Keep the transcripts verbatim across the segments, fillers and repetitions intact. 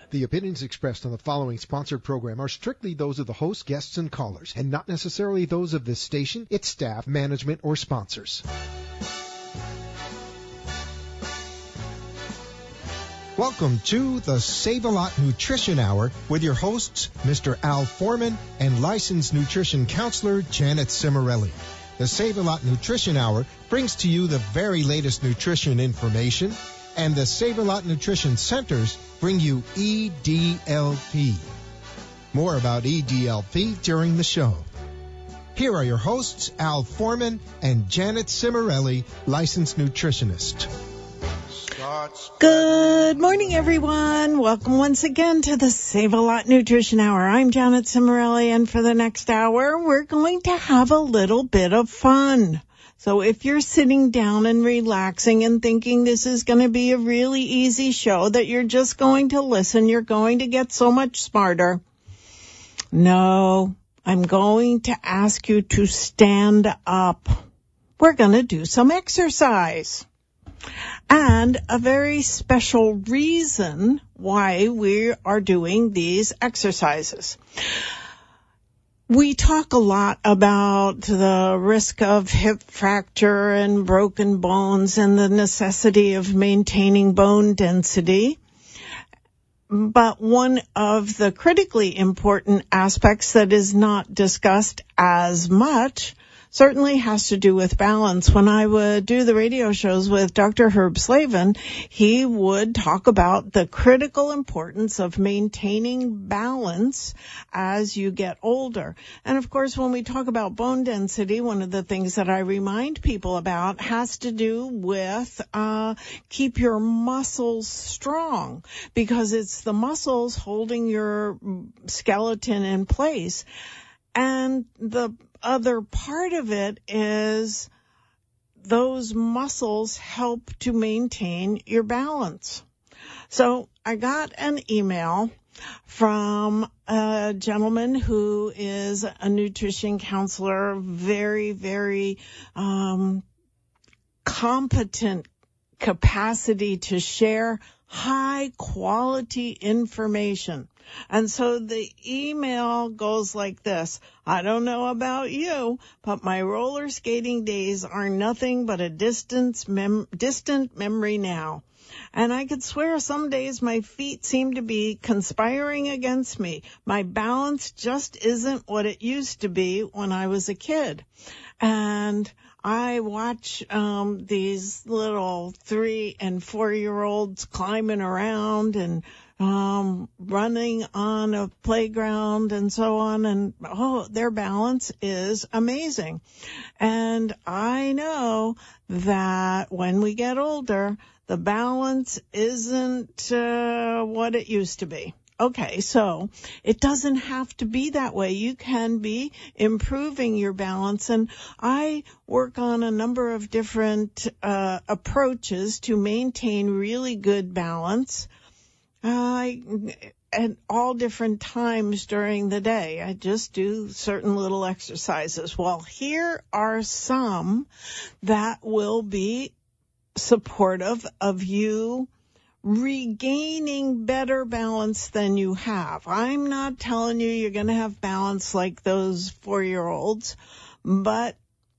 The opinions expressed on the following sponsored program are strictly those of the host, guests, and callers, and not necessarily those of this station, its staff, management, or sponsors. Welcome to the Save-A-Lot Nutrition Hour with your hosts, Mister Al Foreman and licensed nutrition counselor Janet Cimarelli. The Save-A-Lot Nutrition Hour brings to you the very latest nutrition information, and the Save-A-Lot Nutrition Centers bring you E D L P. More about E D L P during the show. Here are your hosts, Al Foreman and Janet Cimarelli, licensed nutritionist. Good morning, everyone. Welcome once again to the Save-A-Lot Nutrition Hour. I'm Janet Cimarelli, and for the next hour, we're going to have a little bit of fun. So if you're sitting down and relaxing and thinking this is going to be a really easy show, that you're just going to listen, you're going to get so much smarter. No, I'm going to ask you to stand up. We're going to do some exercise. And a very special reason why we are doing these exercises. We talk a lot about the risk of hip fracture and broken bones and the necessity of maintaining bone density. But one of the critically important aspects that is not discussed as much certainly has to do with balance. When I would do the radio shows with Doctor Herb Slavin, he would talk about the critical importance of maintaining balance as you get older. And of course, when we talk about bone density, one of the things that I remind people about has to do with uh keep your muscles strong, because it's the muscles holding your skeleton in place. And the other part of it is those muscles help to maintain your balance. So I got an email from a gentleman who is a nutrition counselor, very, very um, competent capacity to share high quality information. And so the email goes like this. I don't know about you, but my roller skating days are nothing but a distant, mem- distant memory now. And I could swear some days my feet seem to be conspiring against me. My balance just isn't what it used to be when I was a kid. And I watch um these little three and four year olds climbing around and um running on a playground and so on, and oh, their balance is amazing. And I know that when we get older, the balance isn't uh, what it used to be. Okay, so it doesn't have to be that way. You can be improving your balance, and I work on a number of different uh, approaches to maintain really good balance uh, at all different times during the day. I just do certain little exercises. Well, here are some that will be supportive of you regaining better balance than you have. I'm not telling you you're going to have balance like those four-year-olds, but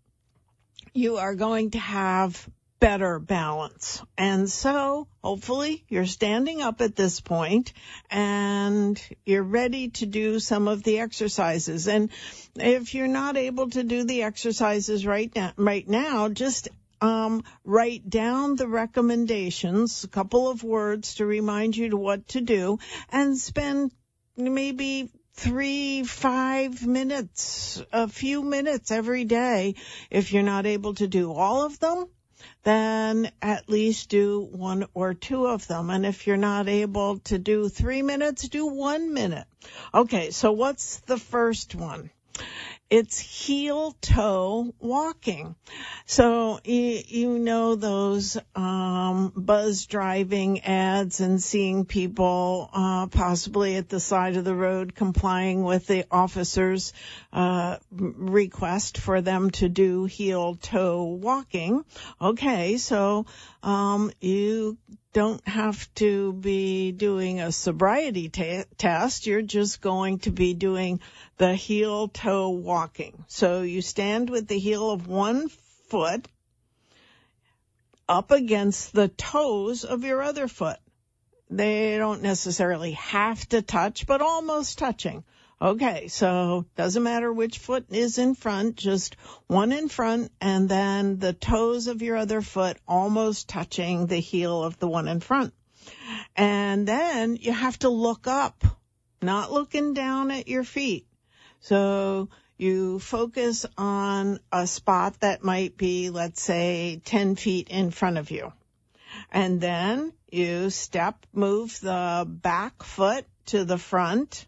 you are going to have better balance. And so hopefully you're standing up at this point and you're ready to do some of the exercises. And if you're not able to do the exercises right now, right now, just Um, write down the recommendations, a couple of words to remind you to what to do, and spend maybe three, five minutes, a few minutes every day. If you're not able to do all of them, then at least do one or two of them. And if you're not able to do three minutes, do one minute. Okay, so what's the first one? It's heel-toe walking. So you, you know those um, buzz driving ads and seeing people uh, possibly at the side of the road complying with the officer's uh, request for them to do heel-toe walking. Okay, so um, you don't have to be doing a sobriety ta- test. You're just going to be doing the heel-toe walking. So you stand with the heel of one foot up against the toes of your other foot. They don't necessarily have to touch, but almost touching. Okay, so doesn't matter which foot is in front, just one in front, and then the toes of your other foot almost touching the heel of the one in front. And then you have to look up, not looking down at your feet. So you focus on a spot that might be, let's say, ten feet in front of you. And then you step, move the back foot to the front,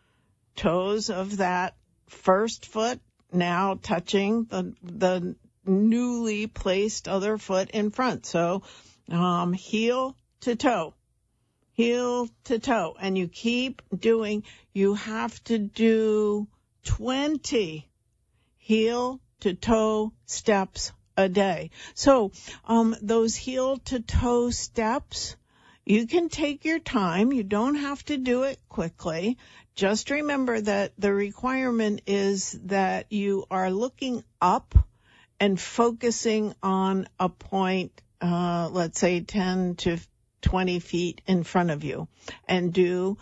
toes of that first foot now touching the the newly placed other foot in front. So um, heel to toe, heel to toe. And you keep doing, you have to do twenty heel to toe steps a day. So um, those heel to toe steps, you can take your time. You don't have to do it quickly. Just remember that the requirement is that you are looking up and focusing on a point, uh, let's say ten to twenty feet in front of you, and do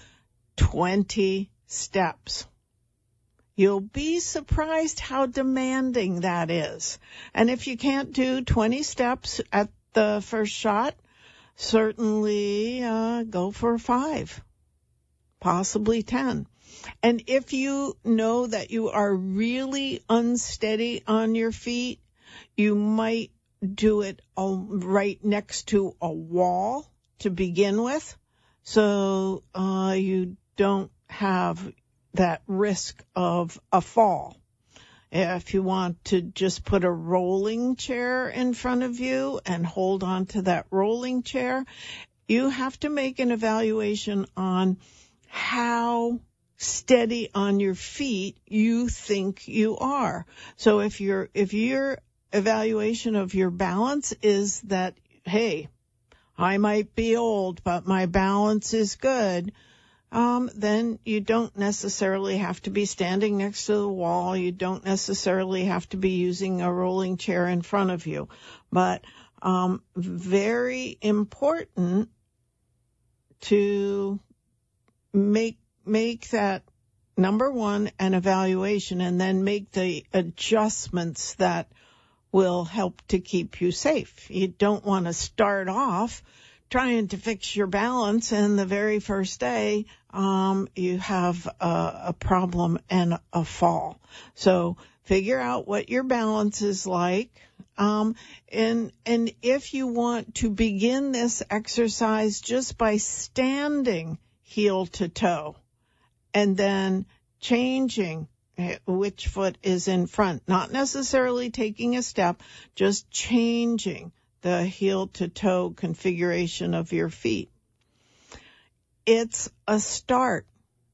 twenty steps. You'll be surprised how demanding that is. And if you can't do twenty steps at the first shot, certainly uh, go for five, possibly ten. And if you know that you are really unsteady on your feet, you might do it right next to a wall to begin with, so uh, you don't have that risk of a fall. If you want to just put a rolling chair in front of you and hold on to that rolling chair, you have to make an evaluation on how steady on your feet you think you are. So if your if your evaluation of your balance is that, hey, I might be old, but my balance is good, Um, then you don't necessarily have to be standing next to the wall. You don't necessarily have to be using a rolling chair in front of you. But um, very important to make make that, number one, an evaluation, and then make the adjustments that will help to keep you safe. You don't want to start off trying to fix your balance, and the very first day um, you have a, a problem and a fall. So figure out what your balance is like. Um, and, and if you want to begin this exercise just by standing heel to toe and then changing which foot is in front, not necessarily taking a step, just changing the heel to toe configuration of your feet. It's a start.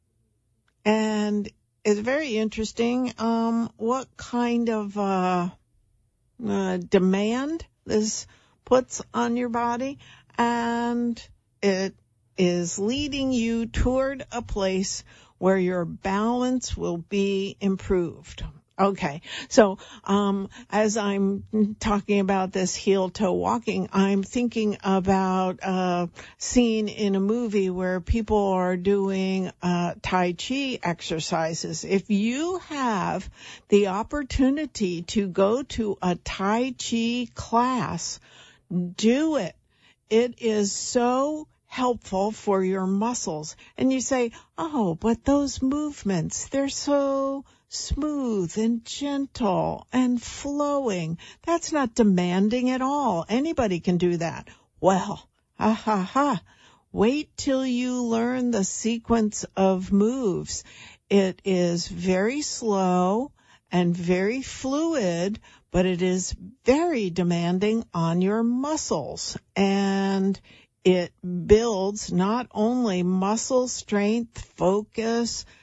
And it's very interesting um, what kind of uh, uh, demand this puts on your body. And it is leading you toward a place where your balance will be improved. Okay, so um, as I'm talking about this heel-toe walking, I'm thinking about a scene in a movie where people are doing uh, Tai Chi exercises. If you have the opportunity to go to a Tai Chi class, do it. It is so helpful for your muscles. And you say, oh, but those movements, they're so smooth and gentle and flowing. That's not demanding at all. Anybody can do that. Well, ha ha ha. Wait till you learn the sequence of moves. It is very slow and very fluid, but it is very demanding on your muscles. And it builds not only muscle strength, focus,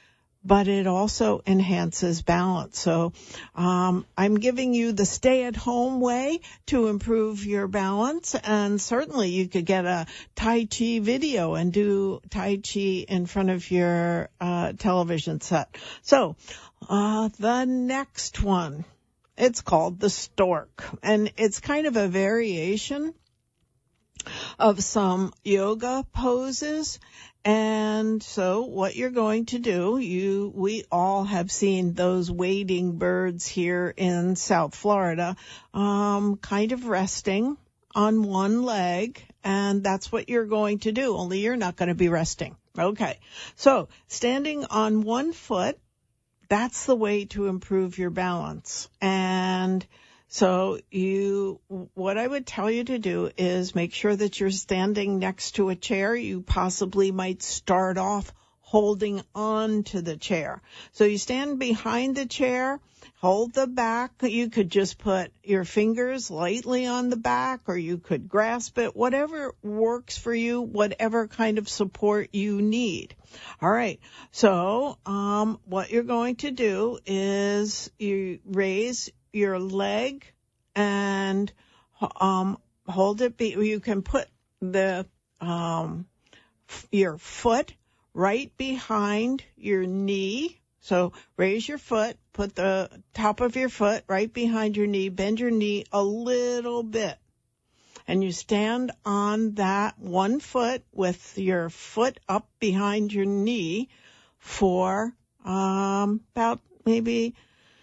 but it also enhances balance. So um, I'm giving you the stay-at-home way to improve your balance, and certainly you could get a Tai Chi video and do Tai Chi in front of your uh, television set. So uh, the next one, it's called the stork, and it's kind of a variation of some yoga poses. And so what you're going to do, you, we all have seen those wading birds here in South Florida, um, kind of resting on one leg. And that's what you're going to do, only you're not going to be resting. Okay. So standing on one foot, that's the way to improve your balance. And so you, what I would tell you to do is make sure that you're standing next to a chair. You possibly might start off holding on to the chair. So you stand behind the chair, hold the back. You could just put your fingers lightly on the back, or you could grasp it, whatever works for you, whatever kind of support you need. All right. So, um, what you're going to do is you raise your leg and um hold it. Be, you can put the um your foot right behind your knee. So raise your foot, put the top of your foot right behind your knee, bend your knee a little bit, and you stand on that one foot with your foot up behind your knee for um about maybe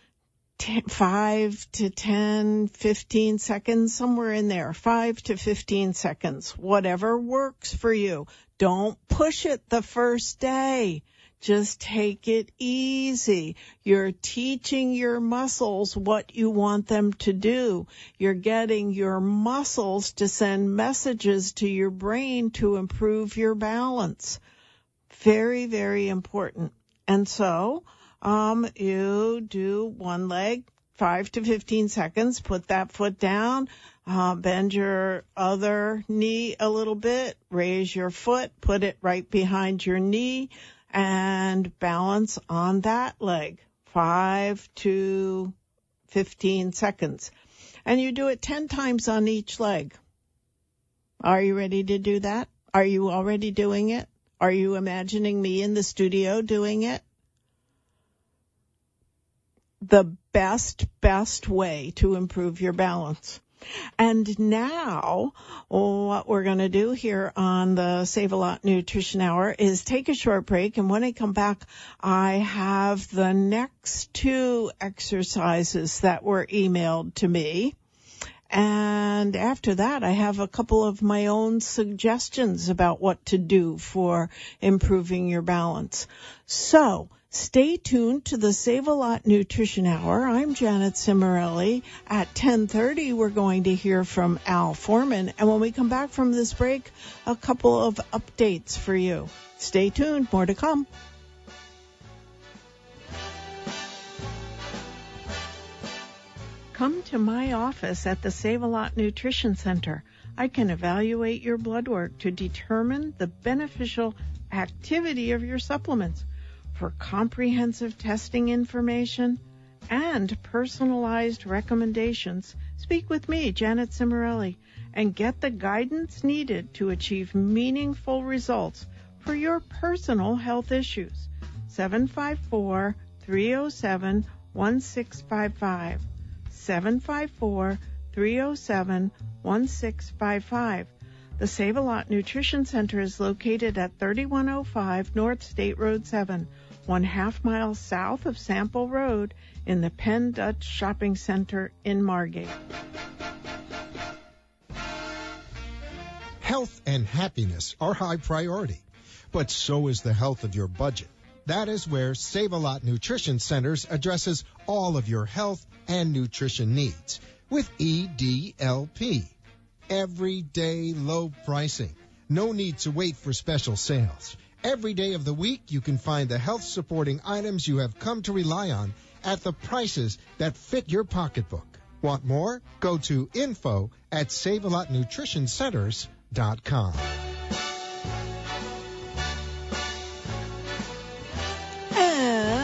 five to ten, fifteen seconds, somewhere in there, five to fifteen seconds, whatever works for you. Don't push it the first day. Just take it easy. You're teaching your muscles what you want them to do. You're getting your muscles to send messages to your brain to improve your balance. Very, very important. And so, Um, you do one leg, five to fifteen seconds, put that foot down, uh, bend your other knee a little bit, raise your foot, put it right behind your knee, and balance on that leg, five to fifteen seconds. And you do it ten times on each leg. Are you ready to do that? Are you already doing it? Are you imagining me in the studio doing it? The best, best way to improve your balance. And now what we're going to do here on the Save a Lot Nutrition Hour is take a short break. And when I come back, I have the next two exercises that were emailed to me. And after that, I have a couple of my own suggestions about what to do for improving your balance. So stay tuned to the Save a Lot Nutrition Hour. I'm Janet Cimarelli. At ten thirty, we're going to hear from Al Foreman. And when we come back from this break, a couple of updates for you. Stay tuned. More to come. Come to my office at the Save a Lot Nutrition Center. I can evaluate your blood work to determine the beneficial activity of your supplements. For comprehensive testing information and personalized recommendations, speak with me, Janet Cimarelli, and get the guidance needed to achieve meaningful results for your personal health issues. seven five four, three oh seven, one six five five. seven five four, three oh seven, one six five five. The Save a Lot Nutrition Center is located at thirty-one oh five North State Road seven, one half mile south of Sample Road in the Penn Dutch Shopping Center in Margate. Health and happiness are high priority, but so is the health of your budget. That is where Save a Lot Nutrition Centers addresses all of your health and nutrition needs with E D L P. Everyday low pricing. No need to wait for special sales. Every day of the week, you can find the health-supporting items you have come to rely on at the prices that fit your pocketbook. Want more? Go to info at save a lot nutrition centers dot com. And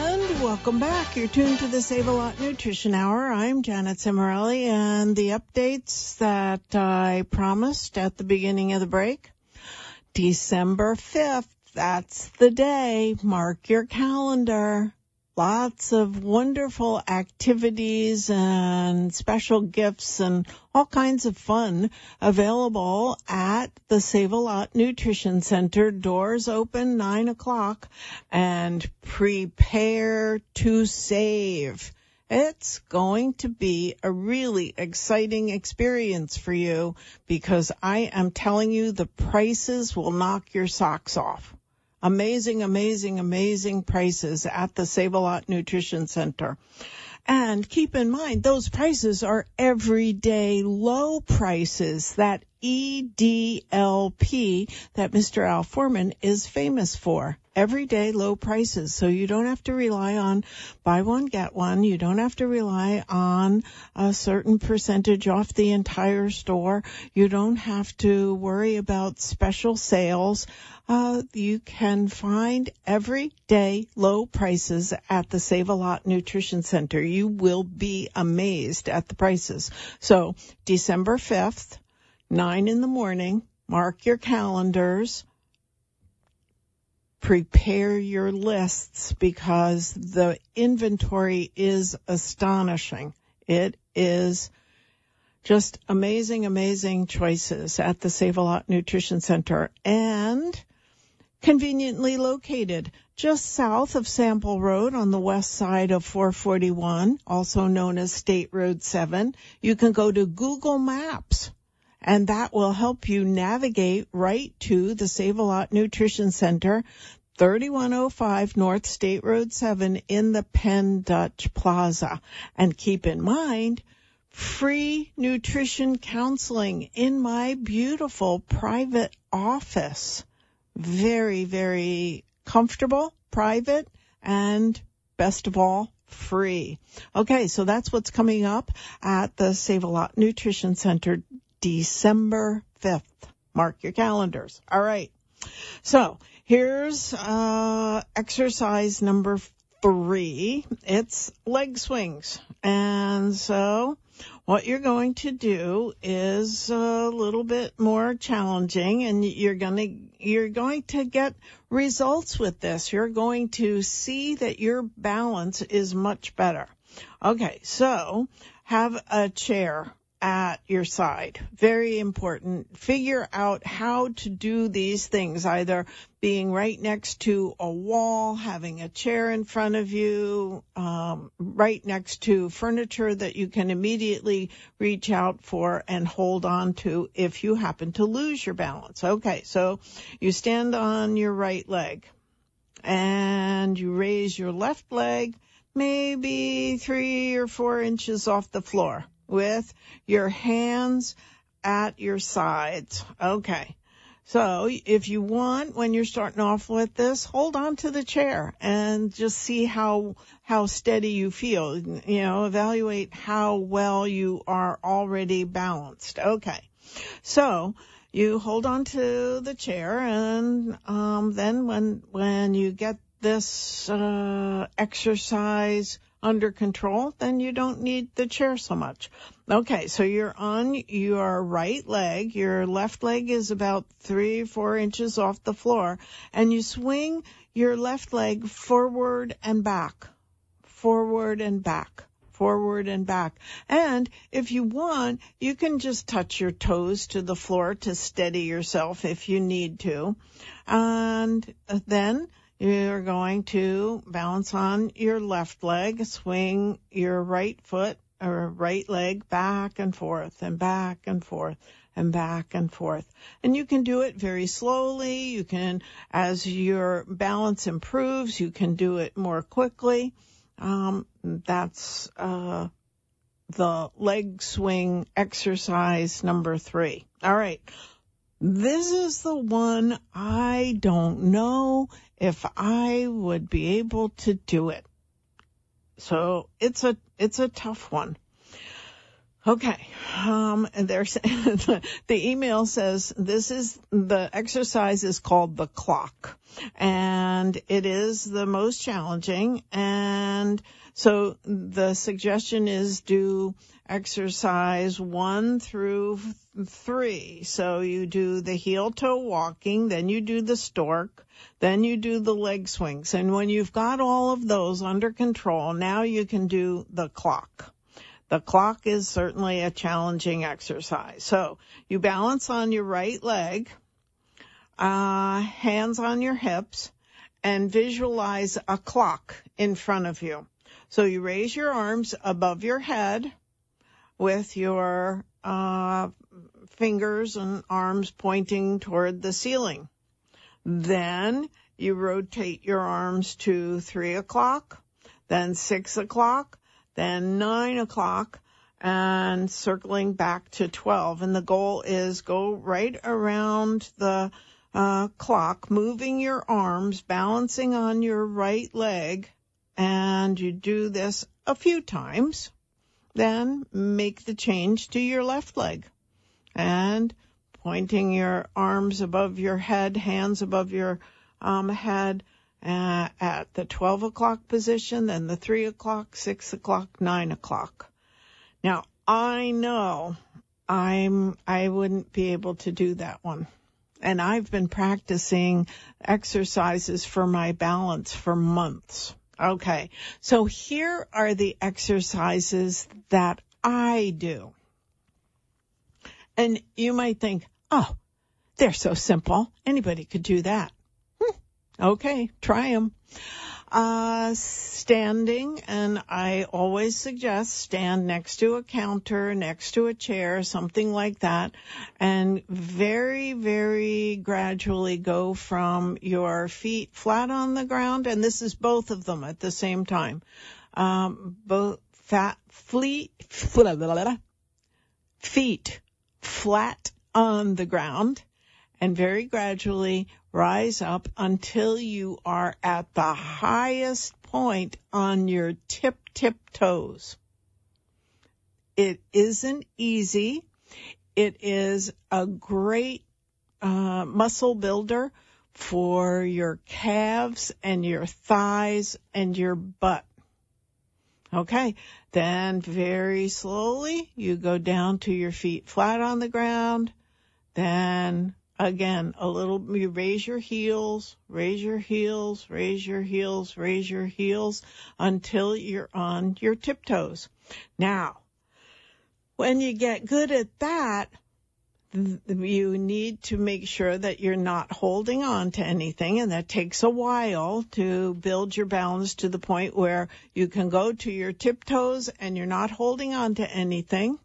welcome back. You're tuned to the Save-A-Lot Nutrition Hour. I'm Janet Cimarelli, and the updates that I promised at the beginning of the break. December fifth, that's the day. Mark your calendar. Lots of wonderful activities and special gifts and all kinds of fun available at the Save-A-Lot Nutrition Center. Doors open nine o'clock, and prepare to save. It's going to be a really exciting experience for you, because I am telling you the prices will knock your socks off. Amazing, amazing, amazing prices at the Save-A-Lot Nutrition Center. And keep in mind, those prices are everyday low prices, that E D L P that Mister Al Foreman is famous for. Everyday low prices. So you don't have to rely on buy one, get one. You don't have to rely on a certain percentage off the entire store. You don't have to worry about special sales. Uh, you can find everyday low prices at the Save-A-Lot Nutrition Center. You will be amazed at the prices. So December fifth, nine in the morning, mark your calendars. Prepare your lists, because the inventory is astonishing. It is just amazing, amazing choices at the Save-A-Lot Nutrition Center, and conveniently located just south of Sample Road on the west side of four forty-one, also known as State Road seven. You can go to Google Maps, and that will help you navigate right to the Save-A-Lot Nutrition Center, thirty-one oh five North State Road seven in the Penn Dutch Plaza. And keep in mind, free nutrition counseling in my beautiful private office. Very, very comfortable, private, and best of all, free. Okay, so that's what's coming up at the Save-A-Lot Nutrition Center, December fifth. Mark your calendars. All right. So here's uh, exercise number three. It's leg swings. And so what you're going to do is a little bit more challenging, and you're going to you're going to get results with this. You're going to see that your balance is much better. Okay, so have a chair at your side. Very important. Figure out how to do these things, either being right next to a wall, having a chair in front of you, um, right next to furniture that you can immediately reach out for and hold on to if you happen to lose your balance. Okay, so you stand on your right leg and you raise your left leg maybe three or four inches off the floor, with your hands at your sides. Okay. So if you want, when you're starting off with this, hold on to the chair and just see how, how steady you feel. You know, evaluate how well you are already balanced. Okay. So you hold on to the chair, and, um, then when, when you get this, uh, exercise under control, then you don't need the chair so much. Okay, so you're on your right leg. Your left leg is about three, four inches off the floor, and you swing your left leg forward and back, forward and back, forward and back. And if you want, you can just touch your toes to the floor to steady yourself if you need to. And then you're going to balance on your left leg, swing your right foot or right leg back and forth and back and forth and back and forth. And you can do it very slowly. You can, as your balance improves, you can do it more quickly. Um, that's uh, the leg swing exercise number three. All right. This is the one I don't know if I would be able to do it. So it's a, it's a tough one. Okay. Um, and there's, the email says this is, the exercise is called the clock, and it is the most challenging. And so the suggestion is do exercise one through three. So you do the heel toe walking, then you do the stork, then you do the leg swings. And when you've got all of those under control, now you can do the clock. The clock is certainly a challenging exercise. So you balance on your right leg, uh, hands on your hips, and visualize a clock in front of you. So you raise your arms above your head with your uh, fingers and arms pointing toward the ceiling. Then you rotate your arms to three o'clock, then six o'clock, then nine o'clock, and circling back to twelve. And the goal is go right around the uh, clock, moving your arms, balancing on your right leg, and you do this a few times. Then make the change to your left leg, and pointing your arms above your head, hands above your um, head, Uh, at the twelve o'clock position, then the three o'clock, six o'clock, nine o'clock. Now, I know I'm, I wouldn't be able to do that one. And I've been practicing exercises for my balance for months. Okay. So here are the exercises that I do. And you might think, oh, they're so simple. Anybody could do that. Okay, try them. Uh, standing, and I always suggest stand next to a counter, next to a chair, something like that, and very, very gradually go from your feet flat on the ground, and this is both of them at the same time. Um, both fat, fleet, feet flat on the ground, and very gradually rise up until you are at the highest point on your tip, tip toes. It isn't easy. It is a great uh, muscle builder for your calves and your thighs and your butt. Okay, then very slowly you go down to your feet flat on the ground, then again, a little, you raise your heels, raise your heels, raise your heels, raise your heels until you're on your tiptoes. Now, when you get good at that, you need to make sure that you're not holding on to anything, and that takes a while to build your balance to the point where you can go to your tiptoes and you're not holding on to anything,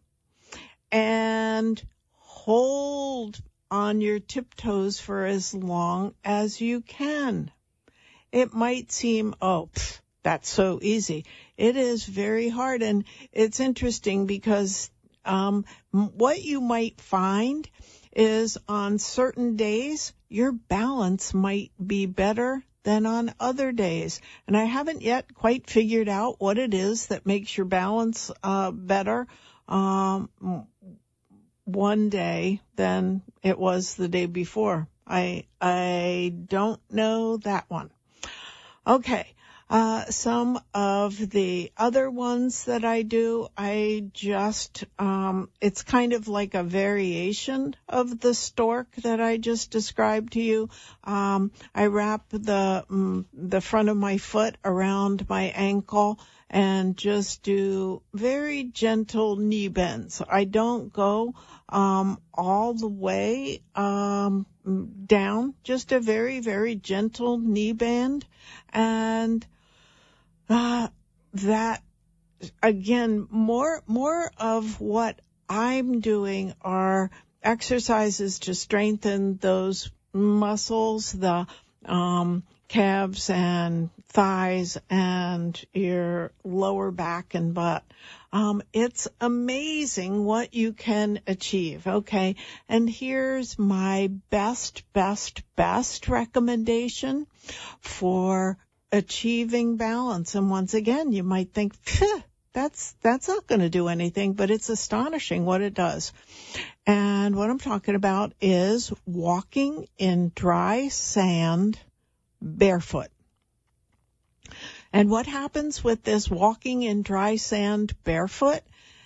and hold on your tiptoes for as long as you can. It might seem, oh, pff, that's so easy. It is very hard, and it's interesting because um, what you might find is on certain days, your balance might be better than on other days. And I haven't yet quite figured out what it is that makes your balance uh, better um one day than it was the day before. I I don't know that one. Okay. Uh, some of the other ones that I do, I just, um, it's kind of like a variation of the stork that I just described to you. Um, I wrap the, um, the front of my foot around my ankle and just do very gentle knee bends. I don't go, um, all the way, um, down, just a very, very gentle knee bend. And Uh, that, again, more, more of what I'm doing are exercises to strengthen those muscles, the, um, calves and thighs and your lower back and butt. Um, it's amazing what you can achieve. Okay. And here's my best, best, best recommendation for achieving balance. And once again, you might think, that's that's not going to do anything, but it's astonishing what it does. And what I'm talking about is walking in dry sand barefoot. And what happens with this walking in dry sand barefoot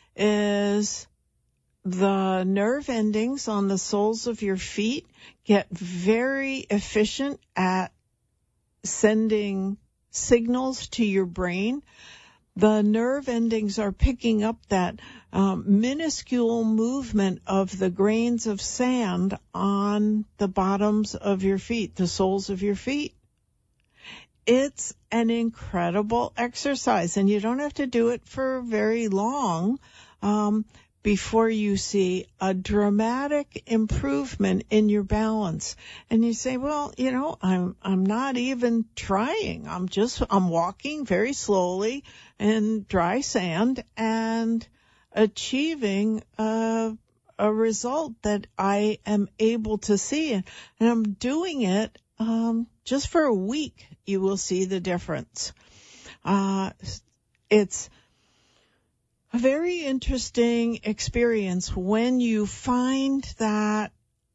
is the nerve endings on the soles of your feet get very efficient at sending signals to your brain. The nerve endings are picking up that um, minuscule movement of the grains of sand on the bottoms of your feet, the soles of your feet. It's an incredible exercise, and you don't have to do it for very long um, before you see a dramatic improvement in your balance. And you say, well, you know, I'm I'm not even trying. I'm just I'm walking very slowly in dry sand and achieving a, a result that I am able to see. And I'm doing it um, just for a week. You will see the difference. Uh, it's a very interesting experience when you find that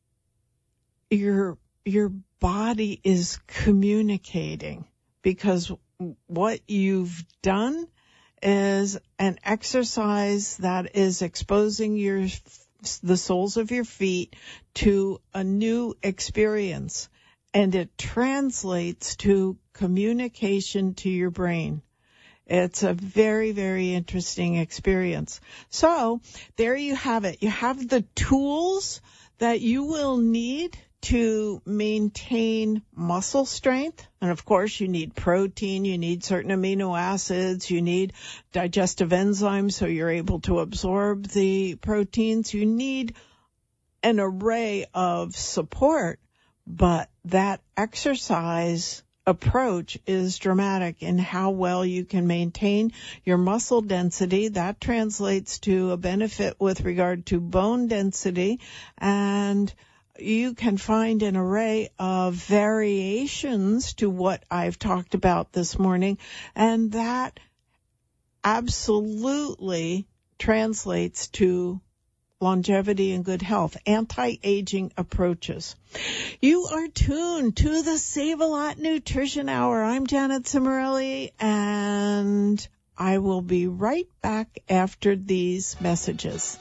your your body is communicating, because what you've done is an exercise that is exposing your the soles of your feet to a new experience, and it translates to communication to your brain. It's a very, very interesting experience. So there you have it. You have the tools that you will need to maintain muscle strength. And of course, you need protein, you need certain amino acids, you need digestive enzymes so you're able to absorb the proteins. You need an array of support, but that exercise approach is dramatic in how well you can maintain your muscle density. That translates to a benefit with regard to bone density, and you can find an array of variations to what I've talked about this morning, and that absolutely translates to longevity and good health, anti-aging approaches. You are tuned to the Save-A-Lot Nutrition Hour. I'm Janet Cimarelli, and I will be right back after these messages.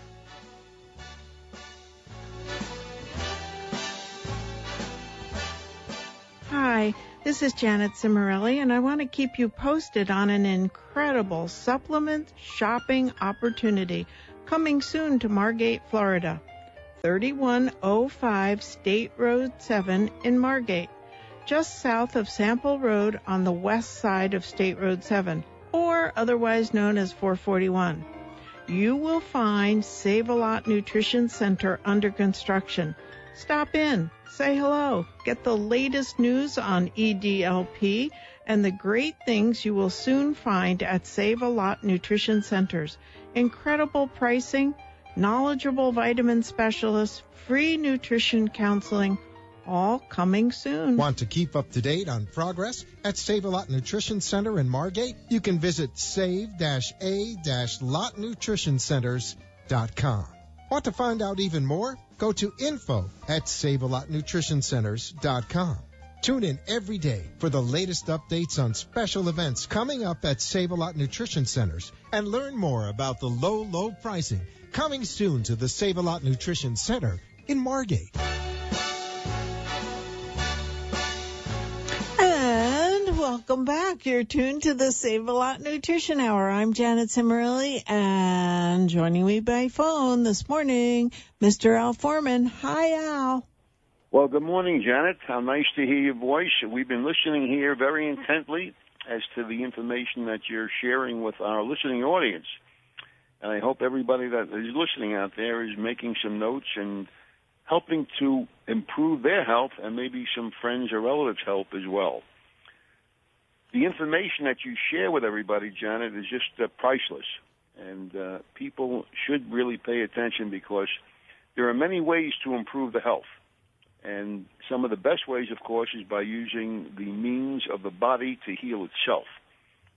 Hi, this is Janet Cimarelli, and I want to keep you posted on an incredible supplement shopping opportunity coming soon to Margate, Florida. thirty-one oh five State Road seven in Margate, just south of Sample Road on the west side of State Road seven, or otherwise known as four forty-one. You will find Save-A-Lot Nutrition Center under construction. Stop in, say hello, get the latest news on E D L P and the great things you will soon find at Save-A-Lot Nutrition Centers. Incredible pricing, knowledgeable vitamin specialists, free nutrition counseling, all coming soon. Want to keep up to date on progress at Save-A-Lot Nutrition Center in Margate? You can visit save a lot nutrition centers dot com. Want to find out even more? Go to info at save a lot nutrition centers dot com. Tune in every day for the latest updates on special events coming up at Save-A-Lot Nutrition Centers, and learn more about the low, low pricing coming soon to the Save-A-Lot Nutrition Center in Margate. And welcome back. You're tuned to the Save-A-Lot Nutrition Hour. I'm Janet Cimarelli, and joining me by phone this morning, Mister Al Foreman. Hi, Al. Well, good morning, Janet. How nice to hear your voice. We've been listening here very intently as to the information that you're sharing with our listening audience. And I hope everybody that is listening out there is making some notes and helping to improve their health, and maybe some friends or relatives' health as well. The information that you share with everybody, Janet, is just uh, priceless. And uh, people should really pay attention, because there are many ways to improve the health. And some of the best ways, of course, is by using the means of the body to heal itself.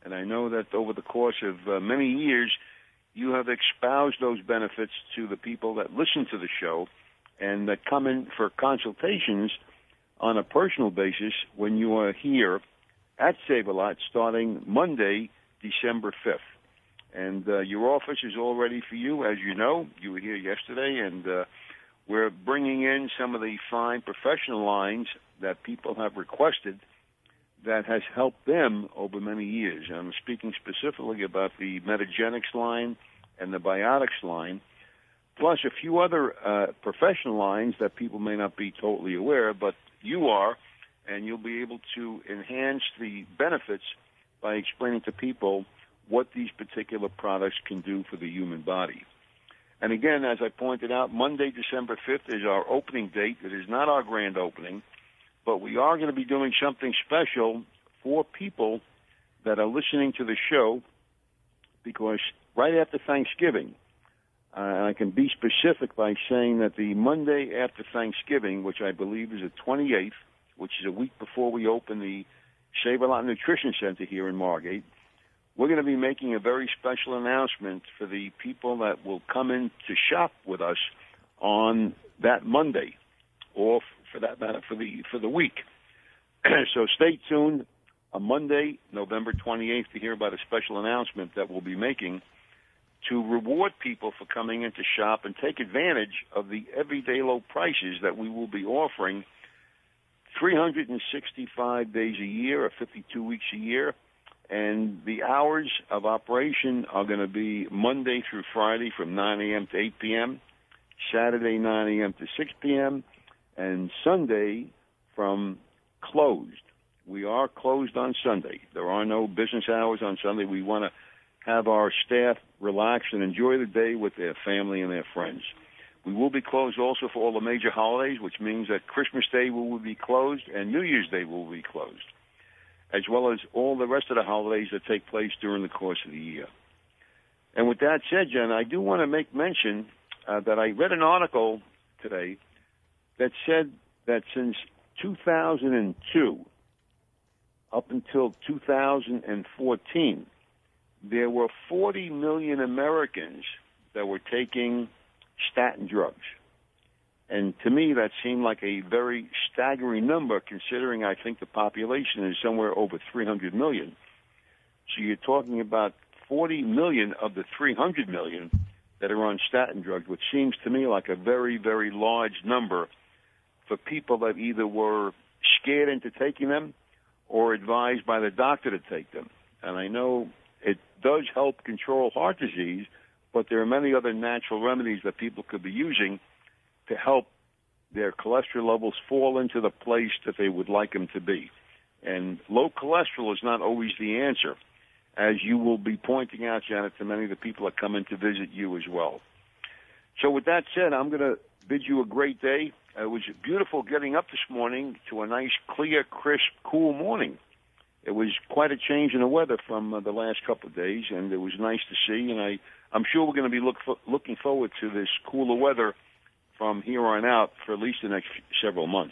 And I know that over the course of uh, many years, you have espoused those benefits to the people that listen to the show and that come in for consultations on a personal basis when you are here at Save-A-Lot starting Monday, December fifth. And uh, your office is all ready for you. As you know, you were here yesterday, and uh, we're bringing in some of the fine professional lines that people have requested that has helped them over many years. I'm speaking specifically about the Metagenics line and the Biotics line, plus a few other uh, professional lines that people may not be totally aware, but you are, and you'll be able to enhance the benefits by explaining to people what these particular products can do for the human body. And again, as I pointed out, Monday, December fifth is our opening date. It is not our grand opening, but we are going to be doing something special for people that are listening to the show, because right after Thanksgiving, uh, and I can be specific by saying that the Monday after Thanksgiving, which I believe is the twenty-eighth, which is a week before we open the Save-A-Lot Nutrition Center here in Margate, we're going to be making a very special announcement for the people that will come in to shop with us on that Monday, or for that matter, for the for the week. So stay tuned on Monday, November twenty-eighth, to hear about a special announcement that we'll be making to reward people for coming in to shop and take advantage of the everyday low prices that we will be offering three hundred sixty-five days a year, or fifty-two weeks a year. And the hours of operation are going to be Monday through Friday from nine a.m. to eight p.m., Saturday nine a.m. to six p.m., and Sunday from closed. We are closed on Sunday. There are no business hours on Sunday. We want to have our staff relax and enjoy the day with their family and their friends. We will be closed also for all the major holidays, which means that Christmas Day will be closed and New Year's Day will be closed, as well as all the rest of the holidays that take place during the course of the year. And with that said, Jen, I do want to make mention uh, that I read an article today that said that since two thousand two up until two thousand fourteen, there were forty million Americans that were taking statin drugs. And to me, that seemed like a very staggering number, considering I think the population is somewhere over three hundred million. So you're talking about forty million of the three hundred million that are on statin drugs, which seems to me like a very, very large number for people that either were scared into taking them or advised by the doctor to take them. And I know it does help control heart disease, but there are many other natural remedies that people could be using to help their cholesterol levels fall into the place that they would like them to be. And low cholesterol is not always the answer, as you will be pointing out, Janet, to many of the people that come in to visit you as well. So with that said, I'm going to bid you a great day. It was beautiful getting up this morning to a nice, clear, crisp, cool morning. It was quite a change in the weather from uh, the last couple of days, and it was nice to see. And I, I'm sure we're going to be look for, looking forward to this cooler weather from here on out for at least the next several months.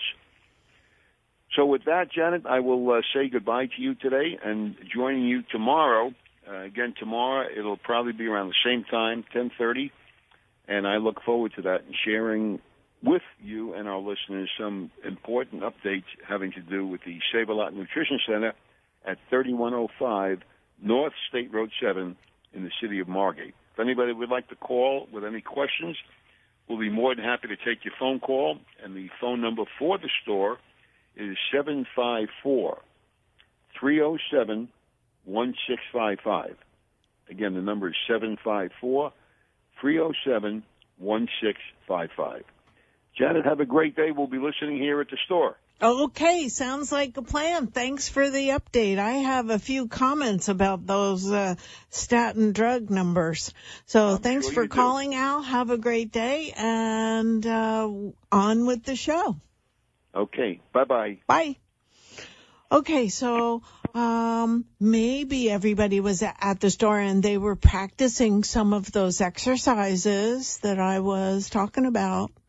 So with that, Janet, I will uh, say goodbye to you today and joining you tomorrow. Uh, again, tomorrow it'll probably be around the same time, ten thirty, and I look forward to that and sharing with you and our listeners some important updates having to do with the Save-A-Lot Nutrition Center at thirty-one oh five North State Road seven in the city of Margate. If anybody would like to call with any questions, we'll be more than happy to take your phone call, and the phone number for the store is seven five four, three oh seven, one six five five. Again, the number is seven five four, three oh seven, one six five five. Janet, have a great day. We'll be listening here at the store. Okay, sounds like a plan. Thanks for the update. I have a few comments about those uh, statin drug numbers. So I'm thanks sure for you do. calling, Al. Have a great day, and uh, on with the show. Okay, bye-bye. Bye. Okay, so um, maybe everybody was at the store and they were practicing some of those exercises that I was talking about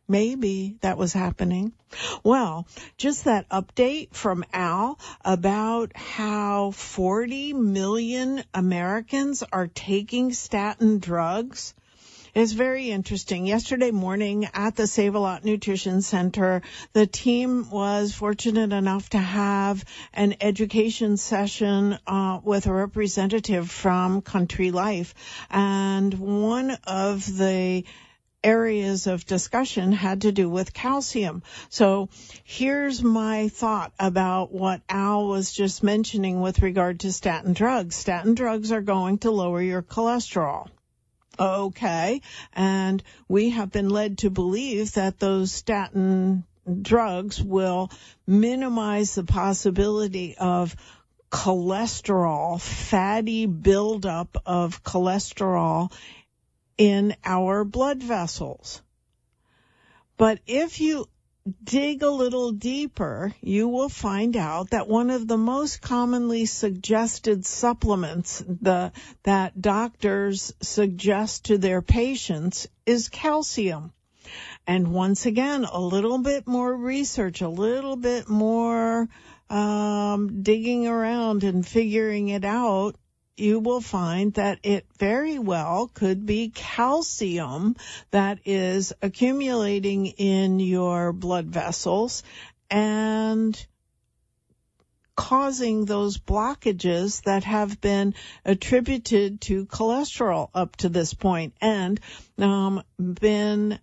maybe that was happening. Well, just that update from Al about how forty million Americans are taking statin drugs is very interesting. Yesterday morning at the Save-A-Lot Nutrition Center, the team was fortunate enough to have an education session uh, with a representative from Country Life. And one of the areas of discussion had to do with calcium. So here's my thought about what Al was just mentioning with regard to statin drugs. Statin drugs are going to lower your cholesterol. Okay, and we have been led to believe that those statin drugs will minimize the possibility of cholesterol, fatty buildup of cholesterol in our blood vessels. But if you dig a little deeper, you will find out that one of the most commonly suggested supplements the, that doctors suggest to their patients is calcium. And once again, a little bit more research, a little bit more um, digging around and figuring it out, you will find that it very well could be calcium that is accumulating in your blood vessels and causing those blockages that have been attributed to cholesterol up to this point and um, been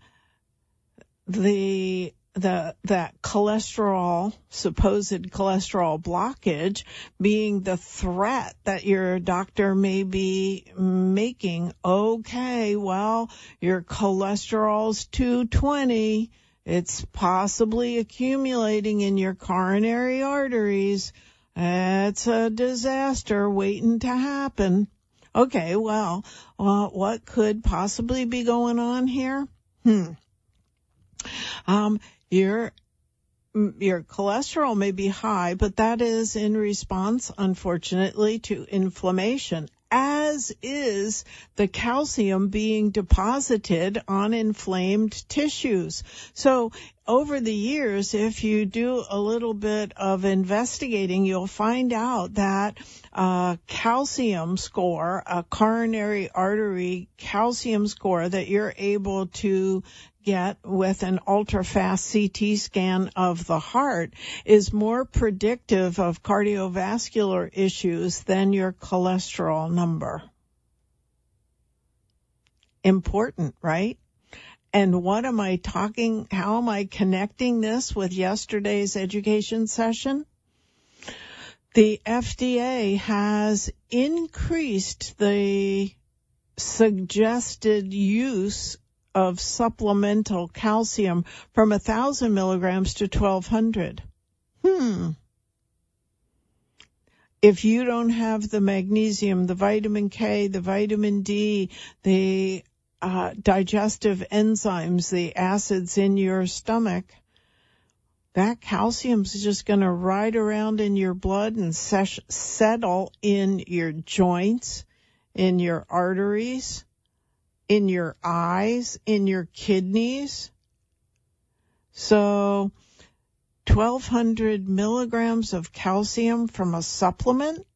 the the that cholesterol, supposed cholesterol blockage being the threat that your doctor may be making. Okay, well, your cholesterol's two twenty. It's possibly accumulating in your coronary arteries. It's a disaster waiting to happen. Okay, well, uh, what could possibly be going on here? Hmm. Um, Your your cholesterol may be high, but that is in response, unfortunately, to inflammation, as is the calcium being deposited on inflamed tissues. So over the years, if you do a little bit of investigating, you'll find out that a calcium score, a coronary artery calcium score that you're able to get with an ultra-fast C T scan of the heart is more predictive of cardiovascular issues than your cholesterol number. Important, right? And what am I talking, how am I connecting this with yesterday's education session? The F D A has increased the suggested use of supplemental calcium from one thousand milligrams to twelve hundred. Hmm. If you don't have the magnesium, the vitamin K, the vitamin D, the uh, digestive enzymes, the acids in your stomach, that calcium's just going to ride around in your blood and ses- settle in your joints, in your arteries, in your eyes, in your kidneys. So twelve hundred milligrams of calcium from a supplement,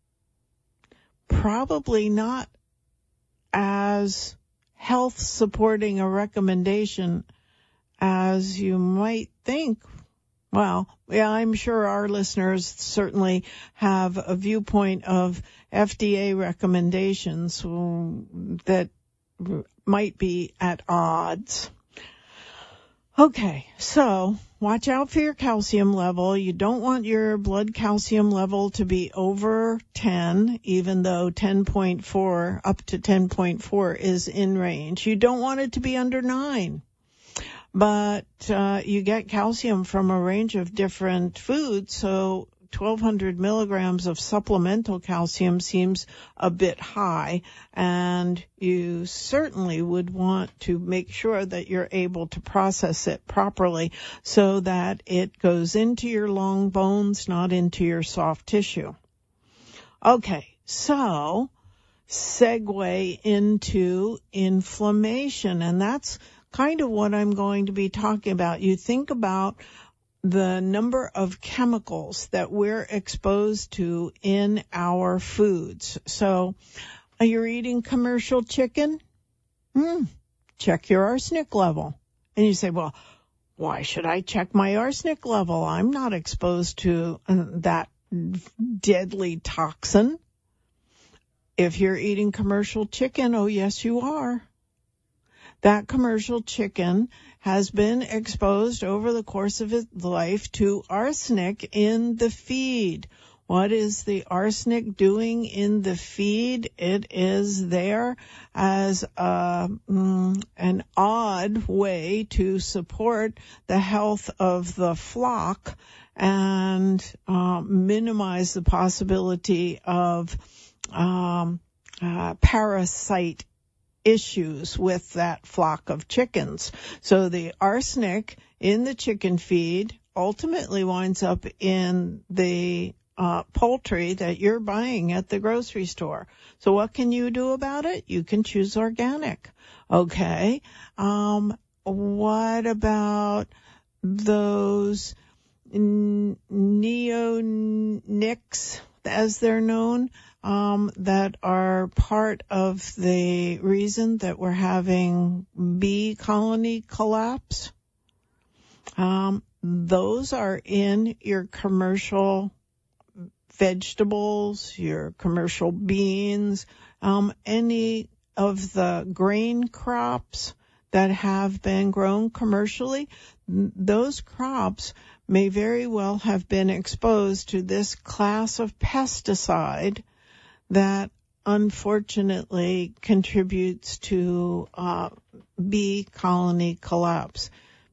probably not as health supporting a recommendation as you might think. Well, yeah, I'm sure our listeners certainly have a viewpoint of F D A recommendations that might be at odds. Okay, so watch out for your calcium level. You don't want your blood calcium level to be over ten, even though ten point four, up to ten point four is in range. You don't want it to be under nine. But uh, you get calcium from a range of different foods, so twelve hundred milligrams of supplemental calcium seems a bit high, and you certainly would want to make sure that you're able to process it properly so that it goes into your long bones, not into your soft tissue. Okay, so segue into inflammation, and that's kind of what I'm going to be talking about. You think about the number of chemicals that we're exposed to in our foods. So, are you eating commercial chicken? Hmm. Check your arsenic level. And you say, well, why should I check my arsenic level? I'm not exposed to uh, that deadly toxin. If you're eating commercial chicken, oh yes, you are. That commercial chicken has been exposed over the course of its life to arsenic in the feed. What is the arsenic doing in the feed? It is there as a, mm, an odd way to support the health of the flock and uh, minimize the possibility of um, uh, parasite issues with that flock of chickens. So the arsenic in the chicken feed ultimately winds up in the uh, poultry that you're buying at the grocery store. So what can you do about it? You can choose organic. Okay. Um, what about those n- neonics, as they're known? Um, that are part of the reason that we're having bee colony collapse. Um, those are in your commercial vegetables, your commercial beans, um, any of the grain crops that have been grown commercially. Those crops may very well have been exposed to this class of pesticide that unfortunately contributes to uh, bee colony collapse.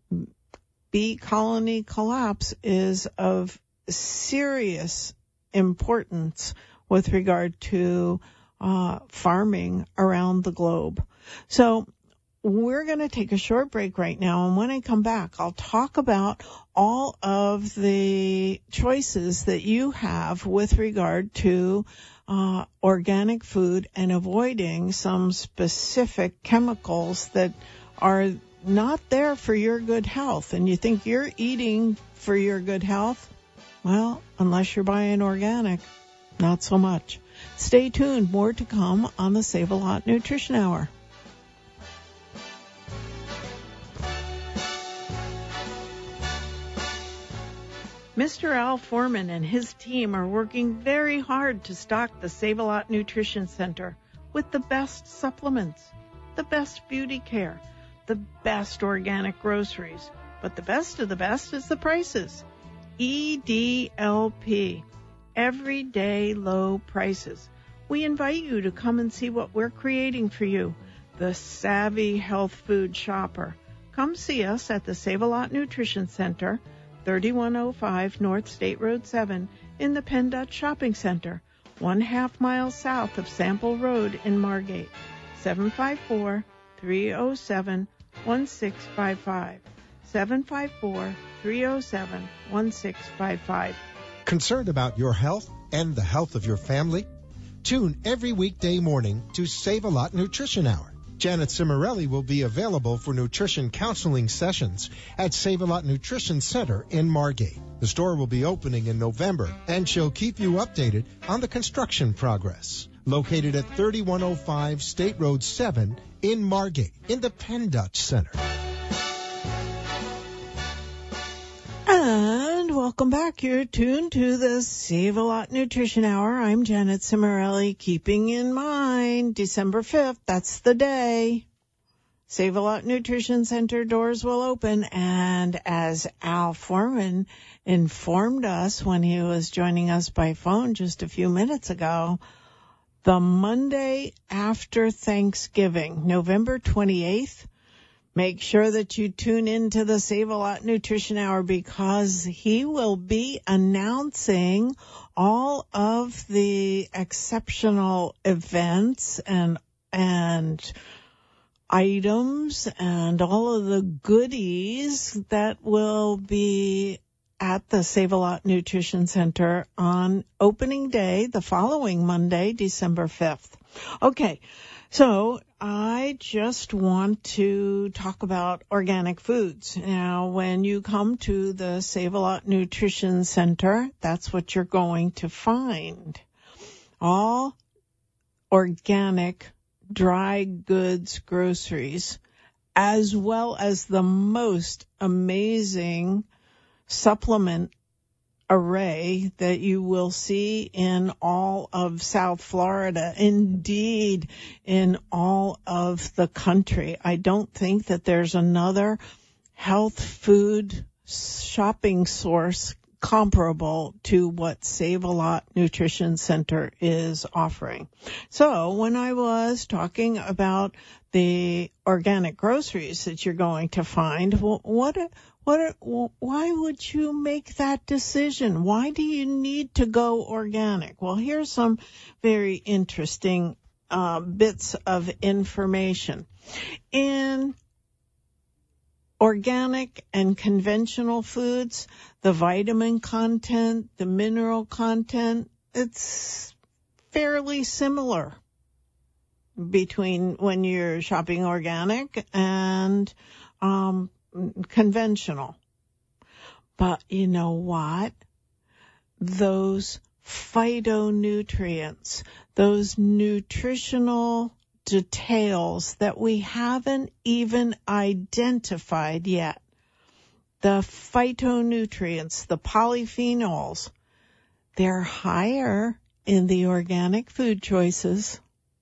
Bee colony collapse is of serious importance with regard to uh, farming around the globe. So we're going to take a short break right now, and when I come back, I'll talk about all of the choices that you have with regard to uh, organic food and avoiding some specific chemicals that are not there for your good health. And you think you're eating for your good health? Well, unless you're buying organic, not so much. Stay tuned. More to come on the Save a Lot Nutrition Hour. Mister Al Foreman and his team are working very hard to stock the Save-A-Lot Nutrition Center with the best supplements, the best beauty care, the best organic groceries. But the best of the best is the prices. E D L P, everyday low prices. We invite you to come and see what we're creating for you, the savvy health food shopper. Come see us at the Save-A-Lot Nutrition Center, thirty-one oh five North State Road seven in the Penn Dutch Shopping Center, one half mile south of Sample Road in Margate, seven five four, three oh seven, one six five five, seven five four, three oh seven, one six five five. Concerned about your health and the health of your family? Tune every weekday morning to Save a Lot Nutrition Hour. Janet Cimarelli will be available for nutrition counseling sessions at Save-A-Lot Nutrition Center in Margate. The store will be opening in November, and she'll keep you updated on the construction progress. Located at thirty-one oh five State Road seven in Margate, in the Penn Dutch Center. And welcome back. You're tuned to the Save-A-Lot Nutrition Hour. I'm Janet Cimarelli, keeping in mind December fifth, that's the day. Save-A-Lot Nutrition Center doors will open, and as Al Foreman informed us when he was joining us by phone just a few minutes ago, the Monday after Thanksgiving, November twenty-eighth, make sure that you tune into the Save-A-Lot Nutrition Hour, because he will be announcing all of the exceptional events and and items and all of the goodies that will be at the Save-A-Lot Nutrition Center on opening day, the following Monday, December fifth. Okay, so I just want to talk about organic foods. Now, when you come to the Save-A-Lot Nutrition Center, that's what you're going to find. All organic dry goods groceries, as well as the most amazing supplement array that you will see in all of South Florida, indeed in all of the country. I don't think that there's another health food shopping source comparable to what Save-A-Lot Nutrition Center is offering. So when I was talking about the organic groceries that you're going to find, well, what What? Why would you make that decision? Why do you need to go organic? Well, here's some very interesting uh, bits of information. In organic and conventional foods, the vitamin content, the mineral content, it's fairly similar between when you're shopping organic and um conventional. But you know what? Those phytonutrients, those nutritional details that we haven't even identified yet, the phytonutrients, the polyphenols, they're higher in the organic food choices.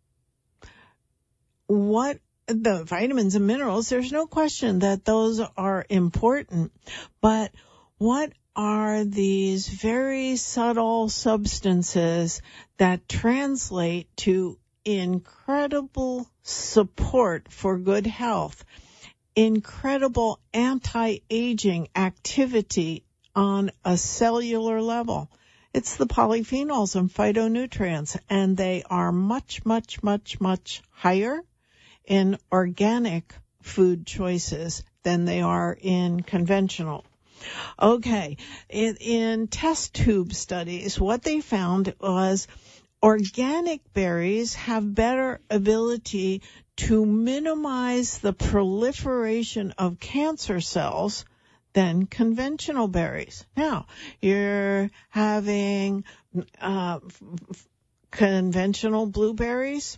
What The vitamins and minerals, there's no question that those are important. But what are these very subtle substances that translate to incredible support for good health, incredible anti-aging activity on a cellular level? It's the polyphenols and phytonutrients, and they are much, much, much, much higher in organic food choices than they are in conventional. Okay, in, in test tube studies, what they found was organic berries have better ability to minimize the proliferation of cancer cells than conventional berries. Now, you're having uh, f- conventional blueberries.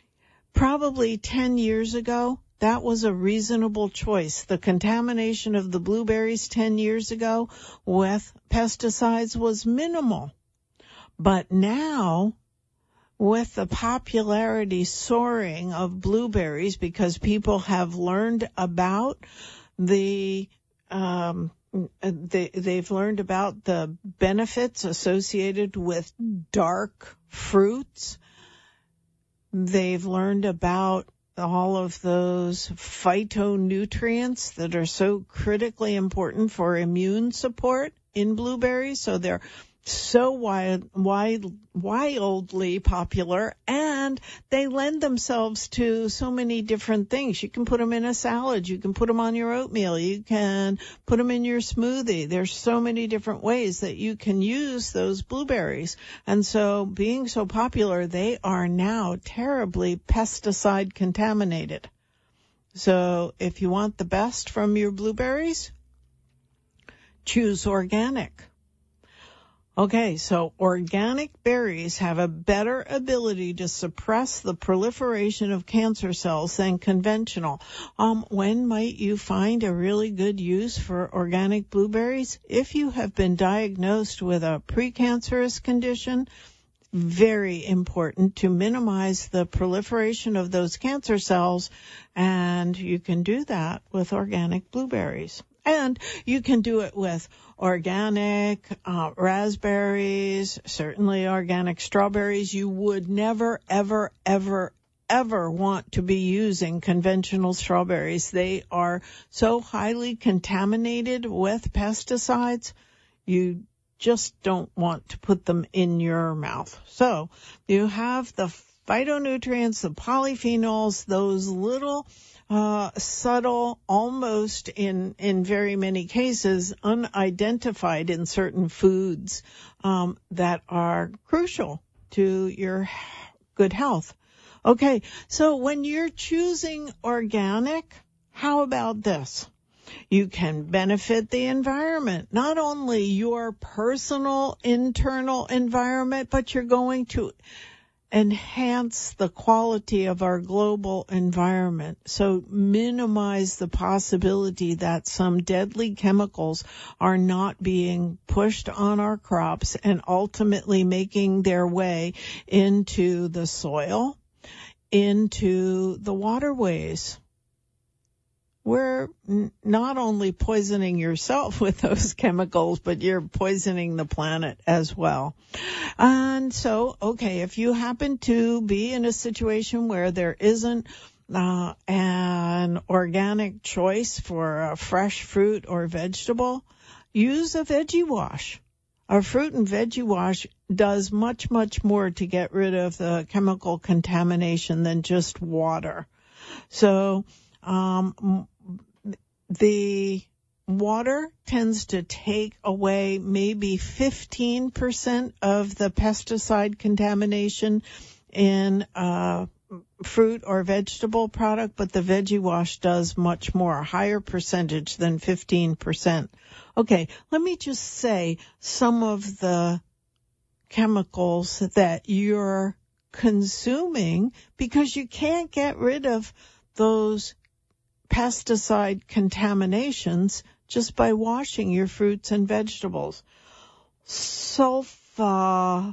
Probably ten years ago, that was a reasonable choice. The contamination of the blueberries ten years ago with pesticides was minimal. But now, with the popularity soaring of blueberries because people have learned about the, um, they, they've learned about the benefits associated with dark fruits. They've learned about all of those phytonutrients that are so critically important for immune support in blueberries. So they're so wild, wide, wildly popular, and they lend themselves to so many different things. You can put them in a salad. You can put them on your oatmeal. You can put them in your smoothie. There's so many different ways that you can use those blueberries. And so being so popular, they are now terribly pesticide contaminated. So if you want the best from your blueberries, choose organic. Okay, so organic berries have a better ability to suppress the proliferation of cancer cells than conventional. Um, when might you find a really good use for organic blueberries? If you have been diagnosed with a precancerous condition, very important to minimize the proliferation of those cancer cells, and you can do that with organic blueberries. And you can do it with organic uh, raspberries, certainly organic strawberries. You would never, ever, ever, ever want to be using conventional strawberries. They are so highly contaminated with pesticides, you just don't want to put them in your mouth. So you have the phytonutrients, the polyphenols, those little uh, subtle, almost in, in very many cases, unidentified in certain foods um, that are crucial to your good health. Okay, so when you're choosing organic, how about this? You can benefit the environment, not only your personal internal environment, but you're going to enhance the quality of our global environment. So minimize the possibility that some deadly chemicals are not being pushed on our crops and ultimately making their way into the soil, into the waterways. We're n- not only poisoning yourself with those chemicals, but you're poisoning the planet as well. And so, okay, if you happen to be in a situation where there isn't uh, an organic choice for a fresh fruit or vegetable, use a veggie wash. A fruit and veggie wash does much, much more to get rid of the chemical contamination than just water. So, um, the water tends to take away maybe fifteen percent of the pesticide contamination in uh fruit or vegetable product, but the veggie wash does much more, a higher percentage than fifteen percent. Okay, let me just say some of the chemicals that you're consuming because you can't get rid of those pesticide contaminations just by washing your fruits and vegetables. Sulfafloxiflor,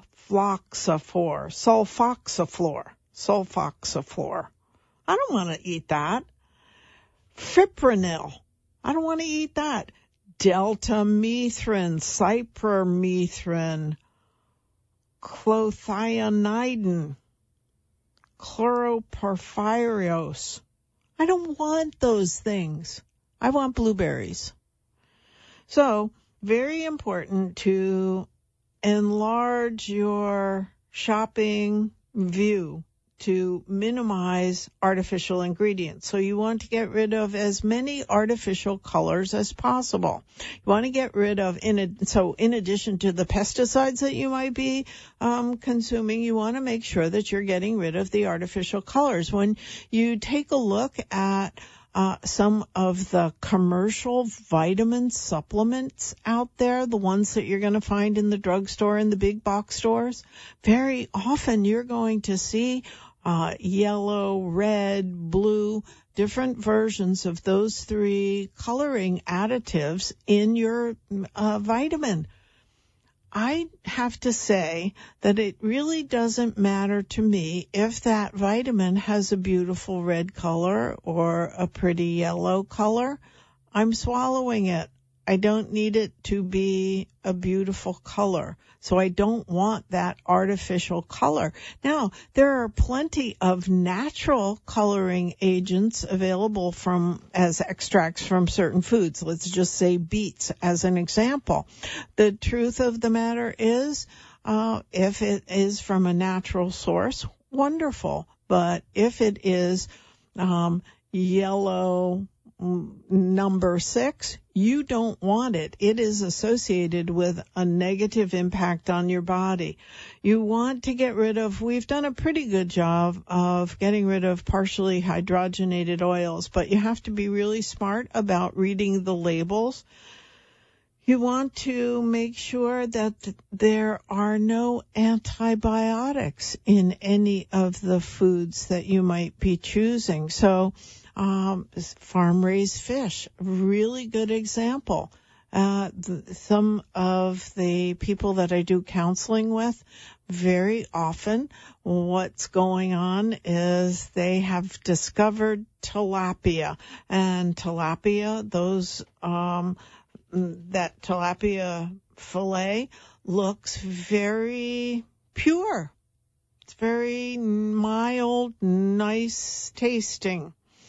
sulfoxaflor, sulfoxaflor. I don't want to eat that. Fipronil. I don't want to eat that. Deltamethrin, cypermethrin, clothianidin, chloroporphyrios. I don't want those things. I want blueberries. So, very important to enlarge your shopping view to minimize artificial ingredients. So you want to get rid of as many artificial colors as possible. You want to get rid of, in a, so in addition to the pesticides that you might be um, consuming, you want to make sure that you're getting rid of the artificial colors. When you take a look at Uh, some of the commercial vitamin supplements out there, the ones that you're going to find in the drugstore and the big box stores, very often you're going to see uh, yellow, red, blue, different versions of those three coloring additives in your uh, vitamin. I have to say that it really doesn't matter to me if that vitamin has a beautiful red color or a pretty yellow color. I'm swallowing it. I don't need it to be a beautiful color. So I don't want that artificial color. Now, there are plenty of natural coloring agents available from as extracts from certain foods. Let's just say beets as an example. The truth of the matter is, uh, if it is from a natural source, wonderful. But if it is um, yellow number six, you don't want it. It is associated with a negative impact on your body. You want to get rid of, we've done a pretty good job of getting rid of partially hydrogenated oils, but you have to be really smart about reading the labels. You want to make sure that there are no antibiotics in any of the foods that you might be choosing. So, Um, farm-raised fish, really good example. Uh, th- some of the people that I do counseling with, very often what's going on is they have discovered tilapia. And tilapia, those, um, that tilapia fillet looks very pure. It's very mild, nice tasting.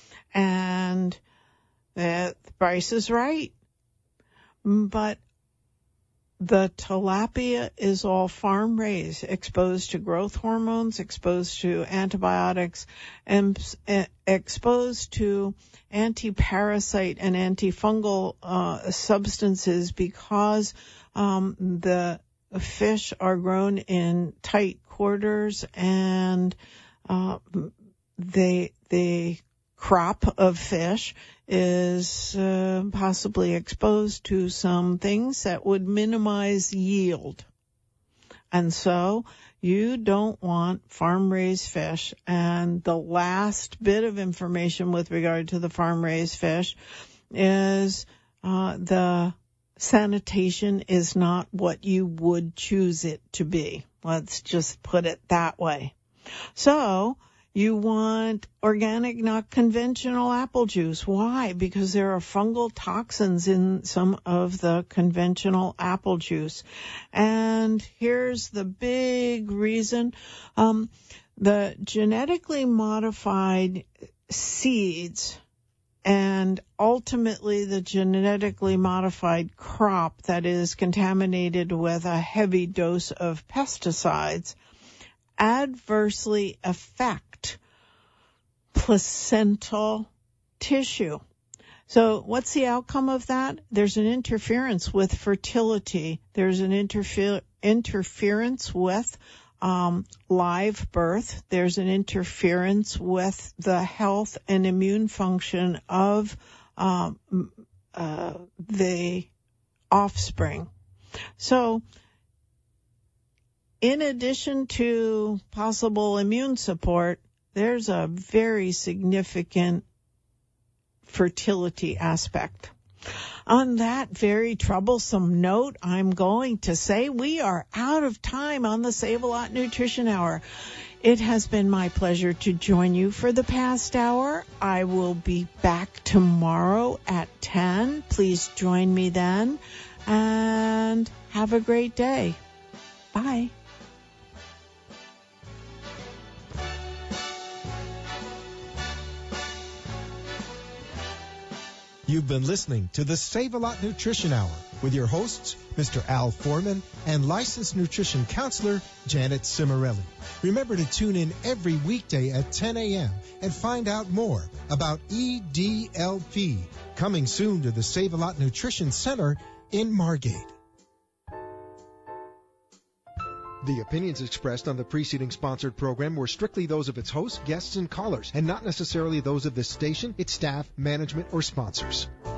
And the price is right. But the tilapia is all farm raised, exposed to growth hormones, exposed to antibiotics, and exposed to anti-parasite and antifungal uh, substances because um, the fish are grown in tight quarters and uh, they the crop of fish is uh, possibly exposed to some things that would minimize yield. And so you don't want farm-raised fish. And the last bit of information with regard to the farm-raised fish is uh, the sanitation is not what you would choose it to be. Let's just put it that way. So you want organic, not conventional apple juice. Why? Because there are fungal toxins in some of the conventional apple juice. And here's the big reason. Um, the genetically modified seeds and ultimately the genetically modified crop that is contaminated with a heavy dose of pesticides adversely affect placental tissue. So what's the outcome of that? There's an interference with fertility. There's an interfe- interference with um, live birth. There's an interference with the health and immune function of um, uh, the offspring. So in addition to possible immune support, there's a very significant fertility aspect. On that very troublesome note, I'm going to say we are out of time on the Save-A-Lot Nutrition Hour. It has been my pleasure to join you for the past hour. I will be back tomorrow at ten. Please join me then, and have a great day. Bye. You've been listening to the Save-A-Lot Nutrition Hour with your hosts, Mister Al Foreman and licensed nutrition counselor, Janet Cimarelli. Remember to tune in every weekday at ten a.m. and find out more about E D L P, coming soon to the Save-A-Lot Nutrition Center in Margate. The opinions expressed on the preceding sponsored program were strictly those of its hosts, guests, and callers, and not necessarily those of this station, its staff, management, or sponsors.